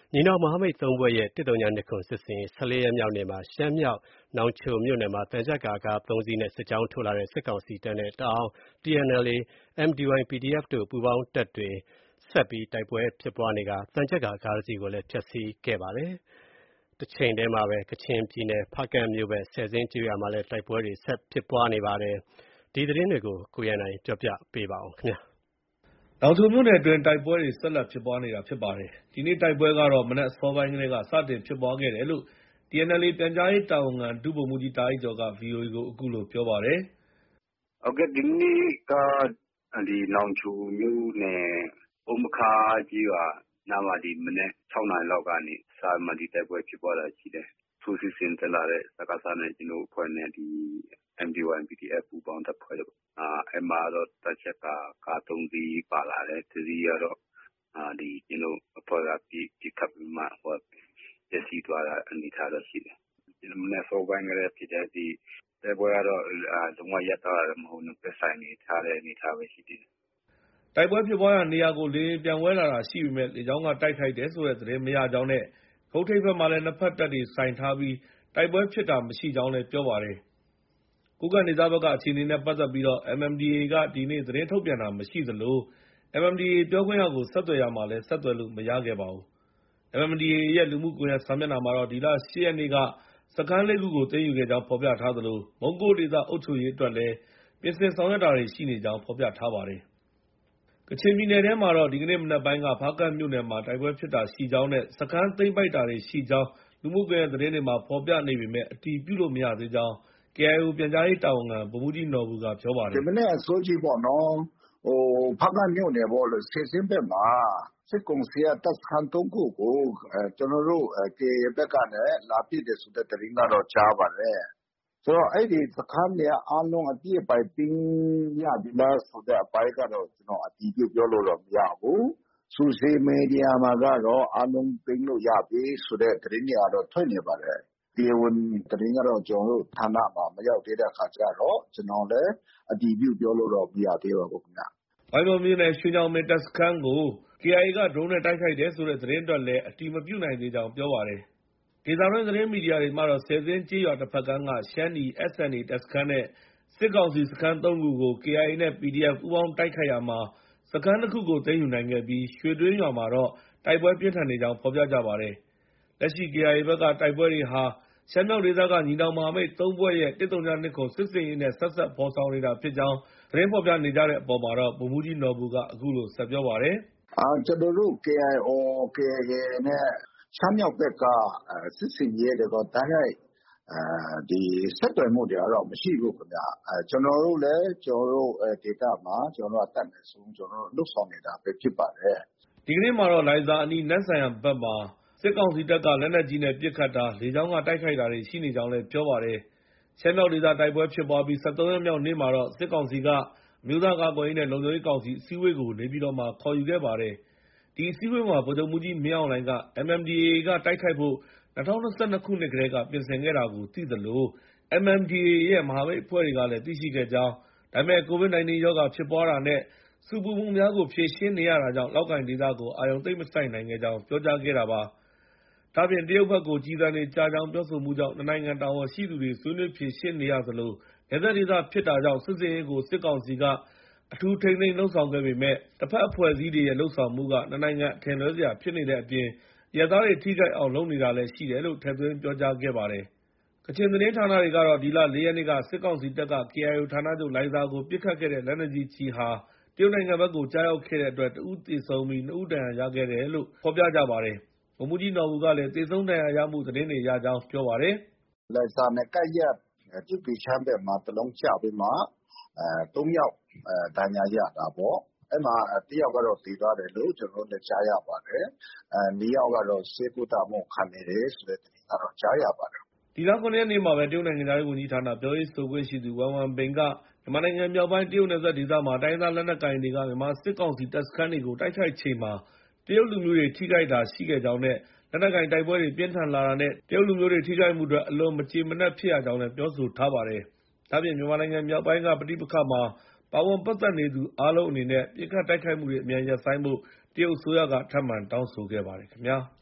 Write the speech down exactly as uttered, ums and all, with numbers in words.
ညီနောင်မဟာမိတ်သုံးဖွဲ့ရဲ့တစ်တဝနှစ်ခုစစ်ဆင်ရေးဆယ်လေးရက်မြောက်နေ့မှာရှမ်းမြောက်နောင်ချိုမြို့နယ်မှာသံချပ်ကာကားသုံးစီးနဲ့စစ်ကြောင်းထိုးလာတဲ့စစ်ကောင်စီတပ်နဲ့တအာင်း တီအန်အယ်လ်အေ အမ်ဒီဝိုင် ပီဒီအက်ဖ် တို့ပူးပေါင်းတပ်တွေဆက်ပြီးတိုက်ပွဲဖြစ်ပွားနေကာသံချပ်ကာကားတစ်စီးကိုလည်းဖျက်ဆီးခဲ့ပါတယ်။ တချိန်တည်းမှာပဲကချင်ပြည်နယ်ဖားကန့်မြို့ဘက်ဆယ်ဇင်းကျေးရွာမှာလည်းတိုက်ပွဲတွေဆက်ဖြစ်ပွားနေပါတယ်။ ဒီသတင်းတွေကိုကိုရန်နိုင်ကပြောပြပေးပါမယ်။ နောင်ချိုမြို့နယ်အတွင်းတိုက်ပွဲတွေဆက်လက်ဖြစ်ပွားနေတာဖြစ်ပါတယ်။ ဒီနေ့တိုက်ပွဲကတော့ မနက်အစောပိုင်းကတည်းကစတင်ဖြစ်ပွားခဲ့တယ်လို့ တီအန်အယ်လ်အေ ပြန်ကြားရေးတာဝန်ခံ ဒုဗိုလ်မှူးကြီးတာအိုက်ကျော်က ဗွီအိုအေကို အခုလို ပြောပါတယ်။ “ဒီနေ့က နောင်ချိုမြို့နယ် အုန်းမခါးကျေးရွာနားမှာ မနက် ၆ နာရီလောက်ကနေ စပြီးတိုက်ပွဲဖြစ်ပွားတာရှိတယ်။ ထိုးစစ်ဆင်တက်လာတဲ့ စကစနဲ့ ကျနော်တို့အဖွဲ့နဲ့ အမ်ဒီဝိုင် ပီဒီအက်ဖ် ပူးပေါင်းတပ်ဖွဲ့တို့ အဲဒီမှာတော့ သံချပ်ကာကားသုံးစီးပါလာတယ်။ တစ်စီးကတော့ ကျနော်တို့အဖွဲ့က ပစ်ခတ်ပြီးမှ ပျက်စီးသွားတဲ့အနေအထားတော့ရှိတယ်။ မနက်အစောပိုင်းကတည်းကဖြစ်တယ်။ တိုက်ပွဲကတော့ လုံးဝရပ်သွားတာမဟုတ်ဘူး။ နှစ်ဘက်တိုင်ထားတဲ့အနေအထားပဲရှိသေးတယ်။ ” တိုက်ပွဲဖြစ်ပွားရာနေရာကို လေယာဉ်ပျံဝဲလာတာရှိပေမဲ့ လေကြောင်းက တိုက်ခိုက်တယ်ဆိုတဲ့သတင်းမရကြောင်းနဲ့ ဂုတ်ထိပ်ဘက်မှာလည်း နှစ်ဘက်တပ်တွေစိုင်ထားပြီး တိုက်ပွဲဖြစ်တာမရှိကြောင်းလည်း ပြောပါတယ်။ ကိုးကန့်ဒေသဘက်ကအခြေအနေနဲ့ပတ်သက်ပြီး အမ်အမ်ဒီအေက ဒီနေ့ သတင်းထုတ်ပြန်တာမရှိသလို အမ်အမ်ဒီအေ ပြောခွင့်ရကို ဆက်သွယ်ရာမှာလည်း ဆက်သွယ်လို့မရခဲ့ပါဘူး။ အမ်အမ်ဒီအေရဲ့ လူမှုကွန်ရက်စာမျက်နှာမှာတော့ ဒီလ ၈ ရက်နေ့က စခန်း လေးခုကို သိမ်းယူခဲ့ကြောင်းဖော်ပြထားသလို မုံးကိုးဒေသအုပ်ချုပ်ရေးအတွက်လည်း ပြင်ဆင်ဆောင်ရွက်တာတွေရှိနေကြောင်း ဖော်ပြထားပါတယ်။ ကချင်ပြည်နယ်ထဲမှာတော့ ဒီကနေ့မနက်ပိုင်းက ဖားကန့်မြို့နယ်မှာ တိုက်ပွဲဖြစ်တာရှိကြောင်းနဲ့ စခန်းသိမ်းပိုက်တာတွေရှိကြောင်း လူမှုကွန်ရက်သတင်းတွေမှာ ဖော်ပြနေပေမဲ့ အတည်ပြုလို့မရသေးကြောင်း ကေအိုင်အို ပြန်ကြားရေးတာဝန်ခံ ဗိုလ်မှူးကြီးနော်ဘူက ပြောပါတယ်။ “ဒီမနက်အစောကြီးပေါ့နော်။ ဖားကန့်မြို့နယ် ဆယ်ဇင်းဘက်မှာ စစ်ကောင်စီက တပ်စခန်း သုံးခုကို ကျနော်တို့ ကေအိုင်အေ ဘက်ကနေ လာပစ်တယ်ဆိုတဲ့သတင်းကတော့ ကြားပါတယ်။ ဆိုတော့ အဲဒီစခန်းတွေက အားလုံးအပြည့်အပိုင်သိမ်းရပြီလားဆိုတဲ့အပိုင်းကတော့ ကျနော် အတည်ပြုပြောလို့တော့ မရဘူး။ Social Media မှာကတော့ အားလုံးသိမ်းလို့ရပြီဆိုတဲ့သတင်းတွေကတော့ ထွက်နေပါတယ်။ တရားဝင်သတင်းကတော့ ကျနော်တို့ဌာနမှာ မရောက်သေးတဲ့အခါကျတော့ ကျနော်လည်း အတည်ပြုပြောလို့တော့ မရသေးပါဘူးခင်ဗျ။ ” ဝိုင်းမော်မြို့နယ် ရွှေညောင်ပင်တပ်စခန်းကို ကေအိုင်အေက ဒရုန်းနဲ့တိုက်ခိုက်တယ်ဆိုတဲ့သတင်းအတွက်လည်း အတည်မပြုနိုင်သေးကြောင်း ပြောပါတယ်။ ဒေသတွင်းသတင်းမီဒီယာတွေမှာတော့ ဆယ်ဇင်းကျေးရွာတဘက်ကမ်းက ရှမ်းနီ အက်စ်အန်အေ တပ်စခန်းနဲ့ စစ်ကောင်စီစခန်း သုံးခုကို ကေအိုင်အေနဲ့ ပီဒီအက်ဖ် ပူးပေါင်းတိုက်ခိုက်ရာမှာ စခန်း နှစ်ခုကို သိမ်းယူနိုင်ခဲ့ပြီး ရွှေတွင်းရွာမှာတော့ တိုက်ပွဲပြင်းထန်နေကြောင်း ဖော်ပြကြပါတယ်။ လက်ရှိ ကေအိုင်အေဘက်က တိုက်ပွဲတွေဟာ ရှမ်းမြောက်ဒေသက ညီနောင်မဟာမိတ်သုံးဖွဲ့ရဲ့ တစ်၀၂၇ စစ်ဆင်ရေးနဲ့ ဆက်စပ်ဖော်ဆောင်နေတာဖြစ်ကြောင်း သတင်းဖော်ပြနေကြတဲ့အပေါ်မှာတော့ ဗိုလ်မှူးကြီးနော်ဘူက အခုလို ဆက်ပြောပါတယ်။ “ကျနော်တို့ ကေအိုင်အို၊ ကေအိုင်အေနဲ့ ရှမ်းမြောက်ဘက်က စစ်ဆင်ရေးတွေကို တိုက်ရိုက်ဆက်သွယ်မှုတွေကတော့ မရှိဘူးခင်ဗျ။ ကျနော်တို့လည်း ကျနော်တို့ဒေသမှာ ကျနော်တို့ အတတ်နိုင်ဆုံး လုပ်ဆောင်နေတာပဲဖြစ်ပါတယ်။” ဒီကနေ့မှာတော့ လိုင်ဇာအနီး နမ့်ဆန်ယန်ဘက်မှာ စစ်ကောင်စီတပ်က လက်နက်ကြီးနဲ့ ပစ်ခတ်တာ၊ လေကြောင်းက တိုက်ခိုက်တာတွေ ရှိနေကြောင်းလည်း ပြောပါတယ်။ ရှမ်းမြောက်ဒေသတိုက်ပွဲဖြစ်ပွားပြီး ၁၃ ရက်မြောက်နေ့မှာတော့ စစ်ကောင်စီက အမျိုးသားကာကွယ်ရေးနဲ့ လုံခြုံရေးကောင်စီအစည်းအဝေးကို နေပြည်တော်မှာ ခေါ်ယူခဲ့ပါတယ်။ ဒီအစည်းအဝေးမှာ ဗိုလ်ချုပ်မှူးကြီးမင်းအောင်လှိုင်က အမ်အမ်ဒီအေက တိုက်ခိုက်ဖို့ ၂၀၂၂ ခုနှစ်ကတည်းက ပြင်ဆင်ခဲ့တာကို သိသလို အမ်အမ်ဒီအေရဲ့ မဟာမိတ်အဖွဲ့တွေကလည်း သိရှိခဲ့ကြောင်း၊ ဒါပေမဲ့ ကိုဗစ် ၁၉ ရောဂါဖြစ်ပွားတာနဲ့ ဆူပူမှုများကို ဖြေရှင်းနေရတာကြောင့် လောက်ကိုင်ဒေသကို အာရုံသိပ်မစိုက်နိုင်ခဲ့ကြောင်း ပြောကြားခဲ့တာပါ။ ဒါ့အပြင် တရုတ်ဘက်ကို ကျည်ဆံတွေကျကြောင်း ပြောဆိုမှုကြောင့် နှစ်နိုင်ငံတာဝန်ရှိသူတွေ ဆွေးနွေးဖြေရှင်းနေရသလို နယ်စပ်ဒေသဖြစ်တာကြောင့် စစ်ဆင်ရေးကို စစ်ကောင်စီက အထူးထိန်းသိမ်းလုပ်ဆောင်ခဲ့ပေမဲ့ တဘက်အဖွဲ့အစည်းတွေရဲ့ လုပ်ဆောင်မှုက နှစ်နိုင်ငံအထင်လွဲစရာဖြစ်နေတဲ့အပြင် အရပ်သားတွေ ထိခိုက်အောင်လုပ်နေတာလည်းရှိတယ်လို့ ထည့်သွင်းပြောကြားခဲ့ပါတယ်။ ကချင်သတင်းဌာနတွေကတော့ ဒီလ ၄ ရက်နေ့က စစ်ကောင်စီတပ်က ကေအိုင်အိုဌာနချုပ် လိုင်ဇာကို ပစ်ခတ်ခဲ့တဲ့ လက်နက်ကြီးကျည်ဟာ တရုတ်နိုင်ငံဘက်ကို ကျရောက်ခဲ့တဲ့အတွက် တစ်ဦးသေဆုံးပြီး နှစ်ဦး ဒဏ်ရာရခဲ့တယ်လို့ ဖော်ပြကြပါတယ်။ ဗိုလ်မှူးကြီးနော်ဘူကလည်း သေဆုံးဒဏ်ရာရမှုသတင်းတွေရကြောင်း ပြောပါတယ်။ “လိုင်ဇာနဲ့ ကပ်လျက် ဂျိူးပေချမ်းဘက်မှာ တစ်လုံးကျပြီးမှ သုံးယောက် ဒဏ်ရာရတာပေါ့။ အဲဒီမှာ တစ်ယောက်ကတော့ သေသွားတယ်လို့ ကျနော်တို့လည်း ကြားရပါတယ်။ နှစ်ယောက်ကတော့ ဆေးကုသမှုခံနေတယ်ဆိုတဲ့သတင်းကတော့ ကြားရပါတယ်။ ” ဒီလ ၇ ရက်နေ့မှာပဲ တရုတ်နိုင်ငံခြားရေးဝန်ကြီးဌာန ပြောရေးဆိုခွင့်ရှိသူ Wang Wenbin က မြန်မာနိုင်ငံမြောက်ပိုင်း တရုတ်နယ်စပ်ဒေသမှာ တိုင်းရင်းသားလက်နက်ကိုင်တွေက မြန်မာစစ်ကောင်စီတပ်စခန်းတွေကို တိုက်ခိုက်ချိန်မှာ တရုတ်လူမျိုးတွေ ထိခိုက်တာရှိခဲ့ကြောင်းနဲ့ လက်နက်ကိုင်တိုက်ပွဲတွေ ပြင်းထန်လာတာနဲ့ တရုတ်လူမျိုးတွေ ထိခိုက်မှုအတွက် အလွန်မကျေမနပ်ဖြစ်ရကြောင်းလည်း ပြောဆိုထားပါတယ်။ ဒါ့အပြင် မြန်မာနိုင်ငံမြောက်ပိုင်းက ပဋိပက္ခမှာ ပါဝင်ပတ်သက်နေသူအားလုံးအနေနဲ့ ပစ်ခတ်တိုက်ခိုက်မှုတွေ အမြန်ရပ်ဆိုင်းဖို့ တရုတ်အစိုးရက ထပ်မံတောင်းဆိုခဲ့ပါတယ်ခင်ဗျာ။